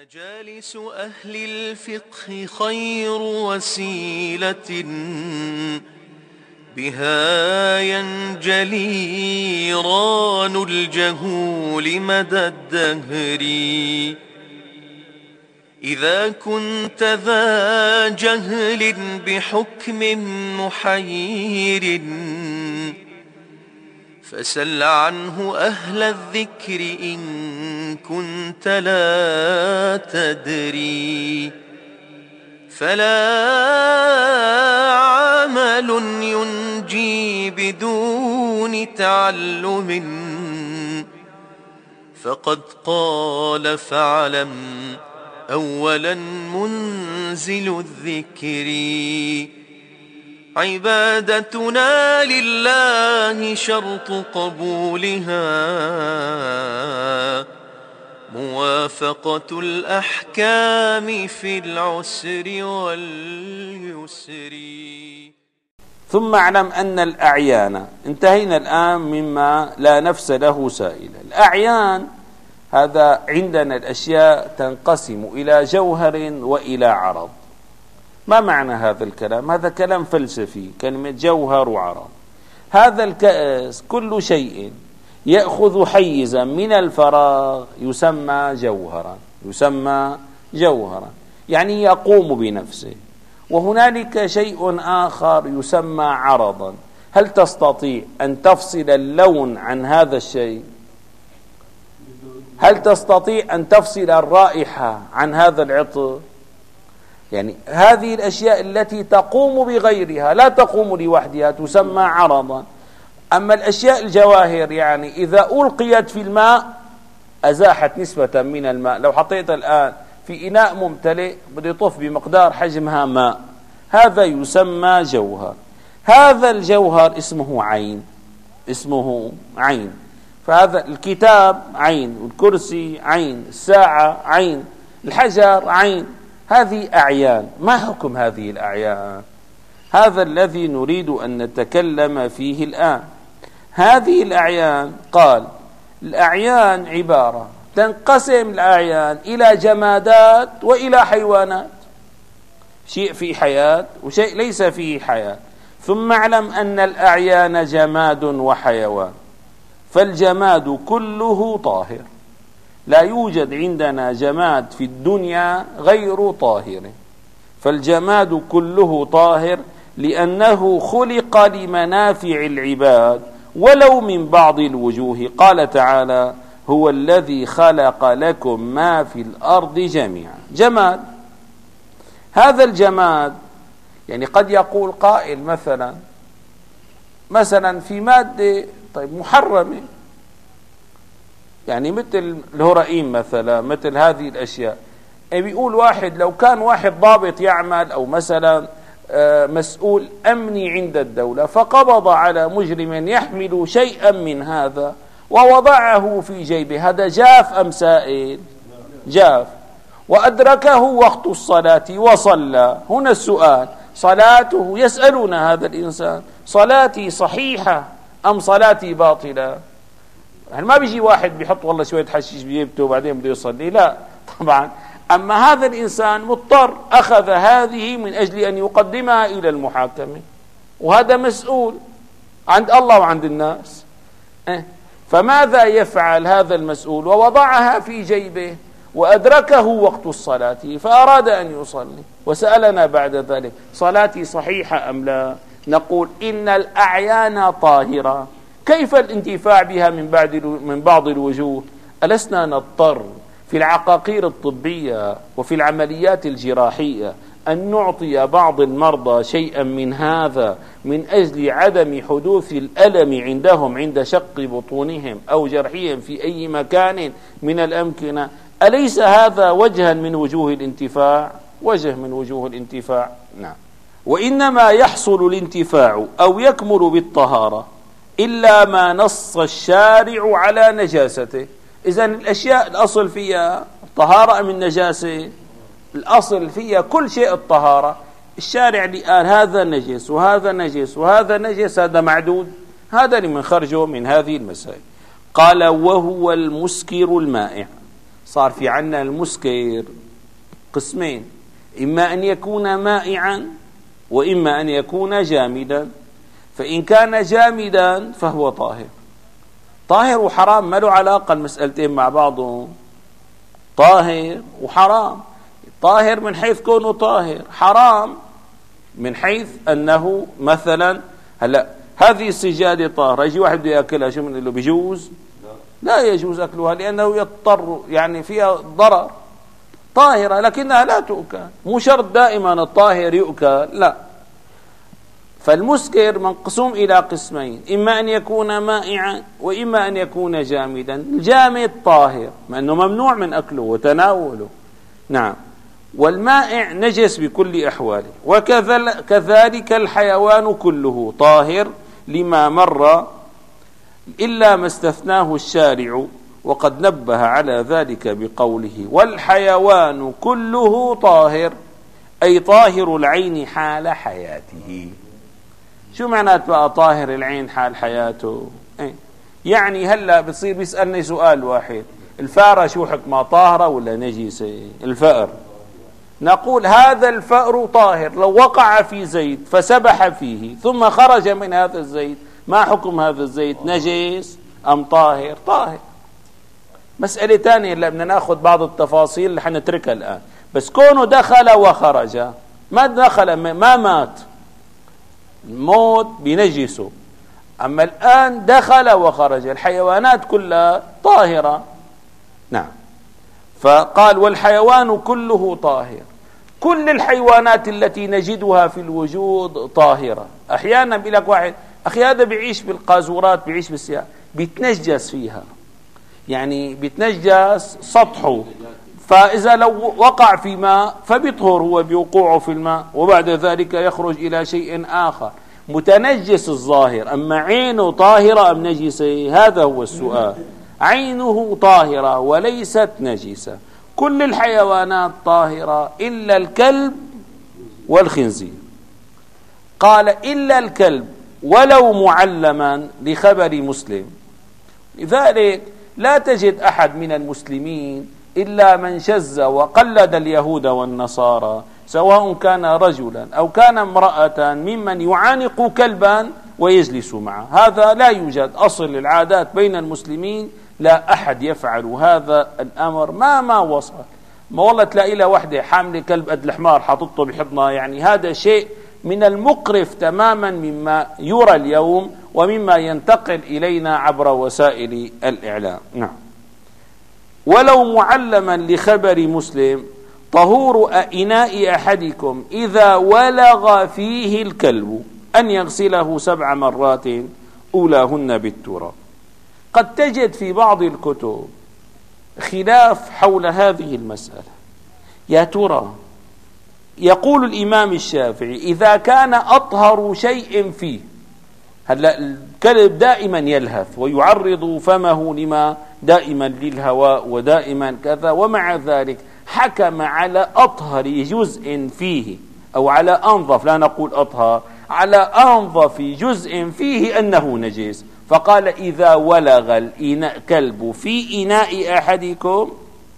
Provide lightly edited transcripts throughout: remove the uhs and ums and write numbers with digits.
مجالس أهل الفقه خير وسيلة بها ينجلي ران الجهول مدى الدهر. إذا كنت ذا جهل بحكم محير فسل عنه أهل الذكر إن كنت لا تدري. فلا عمل ينجي بدون تعلم فقد قال فاعلم أولا منزل الذكر. عبادتنا لله شرط قبولها موافقة الأحكام في العسر واليسر. ثم اعلم أن الأعيان، انتهينا الآن مما لا نفس له سائلة. الأعيان هذا عندنا الأشياء تنقسم إلى جوهر وإلى عرض. ما معنى هذا الكلام؟ هذا كلام فلسفي، كلمة جوهر وعرض. هذا الكأس كل شيء يأخذ حيزا من الفراغ يسمى جوهرا، يسمى جوهرا يعني يقوم بنفسه. وهنالك شيء آخر يسمى عرضا. هل تستطيع أن تفصل اللون عن هذا الشيء؟ هل تستطيع أن تفصل الرائحة عن هذا العطر؟ يعني هذه الأشياء التي تقوم بغيرها لا تقوم لوحدها تسمى عرضا. أما الأشياء الجواهر يعني إذا ألقيت في الماء أزاحت نسبة من الماء. لو حطيت الآن في إناء ممتلئ بده يطف بمقدار حجمها ماء، هذا يسمى جوهر. هذا الجوهر اسمه عين، اسمه عين. فهذا الكتاب عين، والكرسي عين، الساعة عين، الحجر عين. هذه أعيان. ما حكم هذه الأعيان؟ هذا الذي نريد أن نتكلم فيه الآن. هذه الأعيان قال الأعيان عبارة تنقسم الأعيان إلى جمادات وإلى حيوانات، شيء فيه حياة وشيء ليس فيه حياة. ثم اعلم أن الأعيان جماد وحيوان. فالجماد كله طاهر، لا يوجد عندنا جماد في الدنيا غير طاهر. فالجماد كله طاهر لأنه خلق لمنافع العباد ولو من بعض الوجوه. قال تعالى هو الذي خلق لكم ما في الأرض جميعا. جماد. هذا الجماد يعني قد يقول قائل مثلا في مادة طيب محرمة، يعني مثل الهرائين مثلا، مثل هذه الأشياء. بيقول واحد لو كان واحد ضابط يعمل أو مثلا مسؤول أمني عند الدولة فقبض على مجرم يحمل شيئا من هذا ووضعه في جيبه، هذا جاف أم سائل؟ جاف. وأدركه وقت الصلاة وصلى. هنا السؤال، صلاته يسألون هذا الإنسان صلاتي صحيحة أم صلاتي باطلة؟ يعني ما بيجي واحد بيحط والله شوية حشيش بجيبته وبعدين بده يصلي، لا طبعا. أما هذا الإنسان مضطر، أخذ هذه من أجل أن يقدمها إلى المحاكمة، وهذا مسؤول عند الله وعند الناس. فماذا يفعل هذا المسؤول؟ ووضعها في جيبه وأدركه وقت الصلاة فأراد أن يصلي وسألنا بعد ذلك صلاتي صحيحة أم لا؟ نقول إن الأعيان طاهرة. كيف الانتفاع بها من بعض الوجوه؟ ألسنا نضطر في العقاقير الطبية وفي العمليات الجراحية أن نعطي بعض المرضى شيئا من هذا من أجل عدم حدوث الألم عندهم عند شق بطونهم أو جرحهم في أي مكان من الأمكنة؟ أليس هذا وجها من وجوه الانتفاع؟ وجه من وجوه الانتفاع، نعم. وإنما يحصل الانتفاع أو يكمل بالطهارة إلا ما نص الشارع على نجاسته. إذن الأشياء الأصل فيها طهارة أم النجاسة؟ الأصل فيها كل شيء الطهارة. الشارع اللي قال هذا نجس وهذا نجس وهذا نجس هذا معدود، هذا اللي من خرجه من هذه المسائل. قال وهو المسكر المائع. صار في عنا المسكر قسمين، إما أن يكون مائعا وإما أن يكون جامدا. فإن كان جامدا فهو طاهر. طاهر وحرام ما له علاقة المسألتين مع بعضهم، طاهر وحرام. طاهر من حيث كونه طاهر، حرام من حيث أنه مثلا هلا هذه السجادة طاهرة، يجي واحد بده يأكلها، شو بنقول له؟ بيجوز؟ لا يجوز أكلها لأنه يضطر، يعني فيها ضرر. طاهرة لكنها لا تؤكل، مو شرط دائما الطاهر يؤكل، لا. فالمسكر منقسم إلى قسمين، إما أن يكون مائعا وإما أن يكون جامدا. الجامد طاهر مع أنه ممنوع من أكله وتناوله، نعم. والمائع نجس بكل أحواله. وكذلك الحيوان كله طاهر لما مر إلا ما استثناه الشارع، وقد نبه على ذلك بقوله: والحيوان كله طاهر، أي طاهر العين حال حياته. شو معنات بقى طاهر العين حال حياته؟ يعني هلا بتصير بيسألني سؤال واحد: الفأرة شو حكمها، طاهرة ولا نجسة؟ الفأر، نقول هذا الفأر طاهر لو وقع في زيت فسبح فيه ثم خرج من هذا الزيت، ما حكم هذا الزيت، نجس أم طاهر؟ طاهر. مسألة ثانية اللي بدنا ناخذ بعض التفاصيل اللي حنتركها الآن. بس كونه دخل وخرج، ما دخل ما مات، الموت بنجسه. أما الآن دخل وخرج، الحيوانات كلها طاهرة، نعم. فقال: والحيوان كله طاهر. كل الحيوانات التي نجدها في الوجود طاهرة. أحيانا بيقول لك واحد: أخي هذا بيعيش بالقاذورات، بيعيش بالسياحة، بيتنجس فيها، يعني بيتنجس سطحه، فإذا لو وقع في ماء فبيطهر هو بوقوعه في الماء، وبعد ذلك يخرج إلى شيء آخر، متنجس الظاهر. أما عينه طاهرة أم نجسة؟ هذا هو السؤال. عينه طاهرة وليست نجسة. كل الحيوانات طاهرة إلا الكلب والخنزير. قال: إلا الكلب ولو معلما، لخبر مسلم. لذلك لا تجد أحد من المسلمين إلا من شذ وقلد اليهود والنصارى، سواء كان رجلا أو كان امرأة، ممن يعانق كلبا ويجلس معه. هذا لا يوجد أصل العادات بين المسلمين، لا أحد يفعل هذا الأمر ما وصل. ما والله تلاقي له وحدة حاملة كلب قد الحمار حاططه بحضنها، يعني هذا شيء من المقرف تماما مما يرى اليوم ومما ينتقل إلينا عبر وسائل الإعلام، نعم. ولو معلما، لخبر مسلم: طهور إناء أحدكم إذا ولغ فيه الكلب أن يغسله 7 مرات أولاهن بالتراب. قد تجد في بعض الكتب خلاف حول هذه المسألة. يا ترى يقول الإمام الشافعي: إذا كان أطهر شيء فيه، هلا الكلب دائما يلهث ويعرض فمه لما دائما للهواء ودائما كذا، ومع ذلك حكم على أطهر جزء فيه، أو على أنظف، لا نقول أطهر، على أنظف جزء فيه أنه نجس. فقال: إذا ولغ الكلب في إناء أحدكم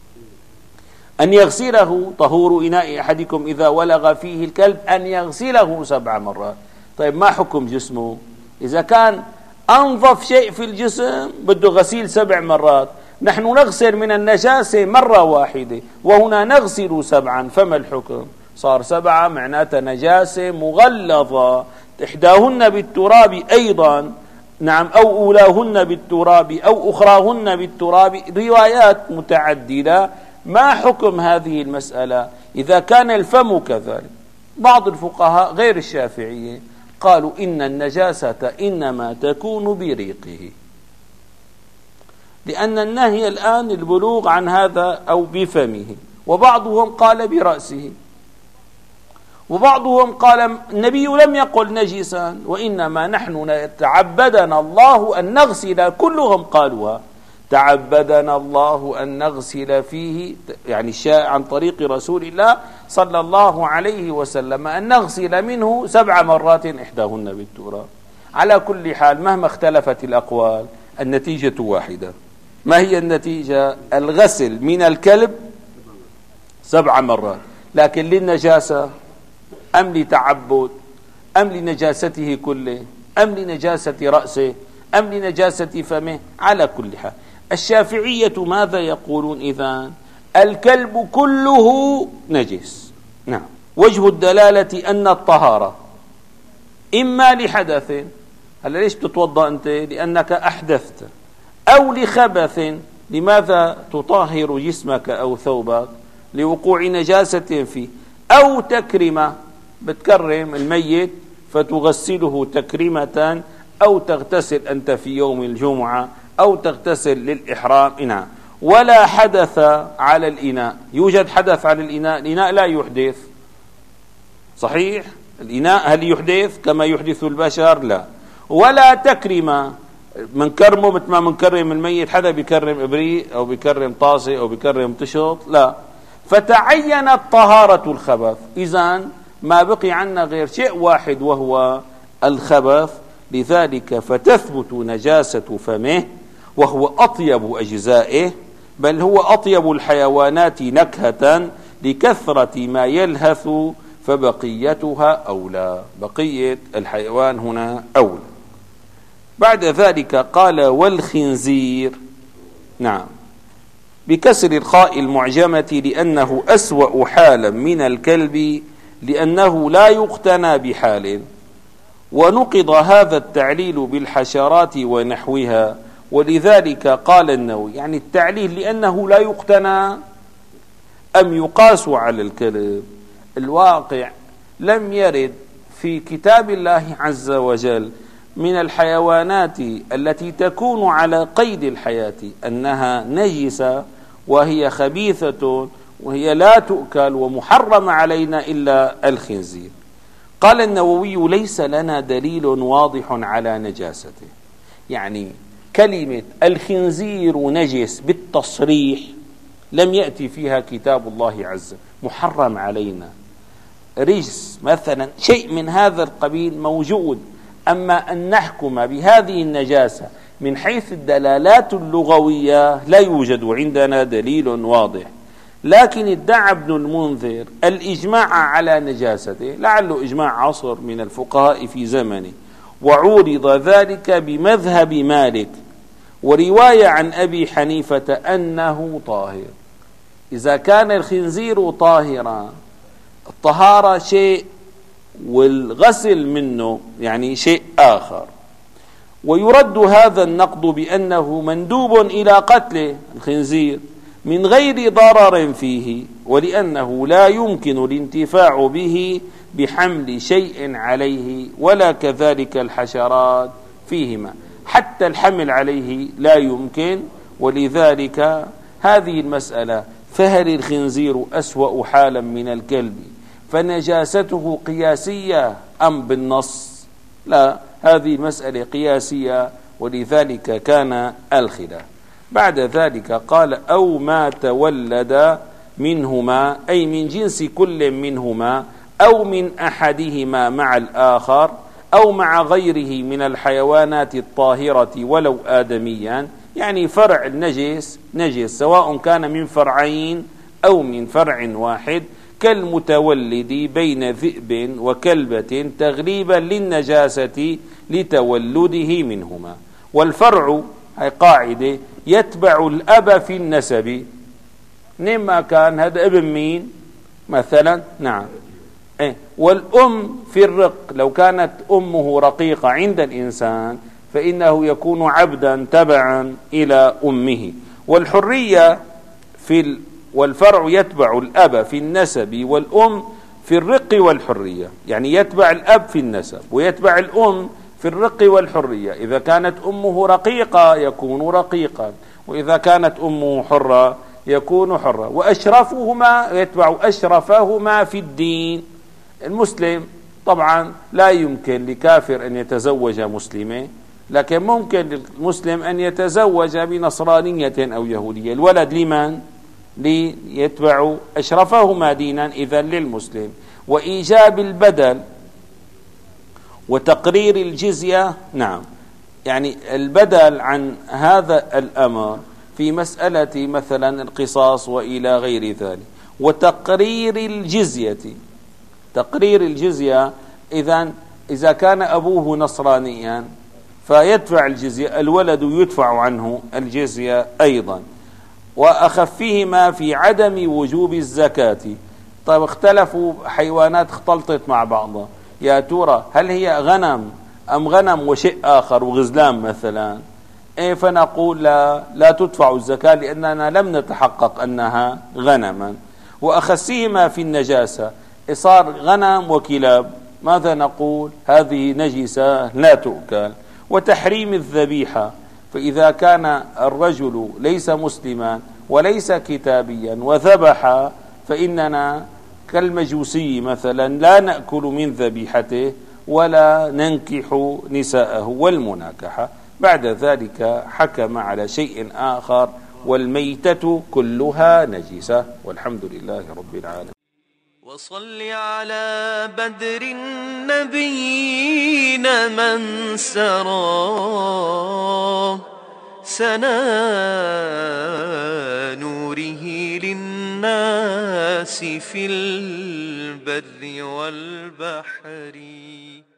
أن يغسله، طهور إناء أحدكم إذا ولغ فيه الكلب أن يغسله 7 مرات. طيب ما حكم جسمه؟ إذا كان أنظف شيء في الجسم بده غسيل 7 مرات، نحن نغسل من النجاسة مرة واحدة وهنا نغسل 7، فما الحكم؟ صار 7 معناتها نجاسة مغلظة، إحداهن بالتراب أيضا، نعم، أو أولاهن بالتراب أو أخراهن بالتراب، روايات متعددة. ما حكم هذه المسألة إذا كان الفم كذلك؟ بعض الفقهاء غير الشافعية قالوا إن النجاسة إنما تكون بريقه، لأن النهي الآن البلوغ عن هذا، أو بفمه. وبعضهم قال برأسه، وبعضهم قال النبي لم يقل نجسا، وإنما نحن تعبدنا الله أن نغسل، كلهم قالوها، تعبدنا الله أن نغسل فيه، يعني شاء عن طريق رسول الله صلى الله عليه وسلم أن نغسل منه 7 مرات إحداهن بالتراب. على كل حال مهما اختلفت الأقوال النتيجة واحدة، ما هي النتيجة؟ الغسل من الكلب 7 مرات، لكن للنجاسة أم لتعبد أم لنجاسته كله أم لنجاسة رأسه أم لنجاسة فمه؟ على كل حال الشافعية ماذا يقولون إذن؟ الكلب كله نجس. نعم. وجه الدلالة أن الطهارة إما لحدث، هلا ليش تتوضأ أنت؟ لأنك أحدثت، أو لخبث، لماذا تطهر جسمك أو ثوبك؟ لوقوع نجاسة فيه، أو تكرمة، بتكرم الميت فتغسله تكريمة، أو تغتسل أنت في يوم الجمعة، أو تغتسل للإحرام. نعم. ولا حدث على الإناء. يوجد حدث على الإناء؟ الإناء لا يحدث، صحيح؟ الإناء هل يحدث كما يحدث البشر؟ لا. ولا تكرمة، منكرمه مثل ما منكرم الميت، حدا بيكرم إبريق أو بيكرم طاسة أو بيكرم تشط، لا. فتعينت طهارة الخبث. إذن ما بقي عنا غير شيء واحد وهو الخبث، لذلك فتثبت نجاسة فمه وهو أطيب أجزائه، بل هو أطيب الحيوانات نكهة لكثرة ما يلهث، فبقيتها أولى، بقية الحيوان هنا أولى. بعد ذلك قال والخنزير. نعم، بكسر الخاء المعجمة لأنه أسوأ حالا من الكلب، لأنه لا يقتنى بحال. ونقض هذا التعليل بالحشرات ونحوها، ولذلك قال النووي يعني التعليل لأنه لا يقتنى أم يقاس على الكلب. الواقع لم يرد في كتاب الله عز وجل من الحيوانات التي تكون على قيد الحياة أنها نجسة وهي خبيثة وهي لا تؤكل ومحرم علينا إلا الخنزير. قال النووي ليس لنا دليل واضح على نجاسته، يعني كلمة الخنزير نجس بالتصريح لم يأتي فيها كتاب الله عز وجل، محرم علينا، رجس مثلا، شيء من هذا القبيل موجود. أما أن نحكم بهذه النجاسة من حيث الدلالات اللغوية لا يوجد عندنا دليل واضح. لكن ادعى ابن المنذر الإجماع على نجاسته، لعله إجماع عصر من الفقهاء في زمنه، وعورض ذلك بمذهب مالك ورواية عن أبي حنيفة أنه طاهر. إذا كان الخنزير طاهرا، الطهارة شيء والغسل منه يعني شيء آخر. ويرد هذا النقد بأنه مندوب إلى قتل الخنزير من غير ضرر فيه، ولأنه لا يمكن الانتفاع به بحمل شيء عليه، ولا كذلك الحشرات فيهما، حتى الحمل عليه لا يمكن. ولذلك هذه المسألة، فهل الخنزير أسوأ حالا من الكلب فنجاسته قياسية أم بالنص؟ لا، هذه مسألة قياسية، ولذلك كان الخلاف. بعد ذلك قال أو ما تولد منهما، أي من جنس كل منهما، أو من أحدهما مع الآخر، أو مع غيره من الحيوانات الطاهرة ولو آدميا، يعني فرع النجس نجس سواء كان من فرعين أو من فرع واحد، كالمتولد بين ذئب وكلبة تغليبا للنجاسة لتولده منهما. والفرع هي قاعدة يتبع الأب في النسب، نما كان هذا ابن مين مثلا. نعم. والأم في الرق، لو كانت أمه رقيقة عند الإنسان فإنه يكون عبدا تبعا إلى أمه. والحرية والفرع يتبع الأب في النسب، والأم في الرق والحرية، يعني يتبع الأب في النسب ويتبع الأم في الرق والحرية. إذا كانت أمه رقيقة يكون رقيقا، وإذا كانت أمه حرة يكون حرة. وأشرفهما يتبع أشرفهما في الدين. المسلم طبعا لا يمكن لكافر أن يتزوج مسلمة، لكن ممكن للمسلم أن يتزوج بنصرانية أو يهودية. الولد لمن؟ ليتبع أشرفهما دينا، إذن للمسلم. وإيجاب البدل وتقرير الجزية، نعم، يعني البدل عن هذا الأمر في مسألة مثلا القصاص وإلى غير ذلك. وتقرير الجزية، تقرير الجزية إذا كان أبوه نصرانيا فيدفع الجزية، الولد يدفع عنه الجزية أيضا. وأخفهما في عدم وجوب الزكاة. طيب اختلفوا، حيوانات اختلطت مع بعضها، يا ترى هل هي غنم أم غنم وشيء آخر وغزلان مثلا؟ فنقول لا تدفع الزكاة لأننا لم نتحقق أنها غنما. وأخسهما في النجاسة، صار غنم وكلاب، ماذا نقول؟ هذه نجسة لا تؤكل. وتحريم الذبيحة، فإذا كان الرجل ليس مسلما وليس كتابيا وذبح فإننا كالمجوسي مثلا لا نأكل من ذبيحته ولا ننكح نساءه والمناكحة. بعد ذلك حكم على شيء آخر، والميتة كلها نجسة. والحمد لله رب العالمين. وصل على بدر النبيين من سرى سنا نوره للناس في البر والبحر.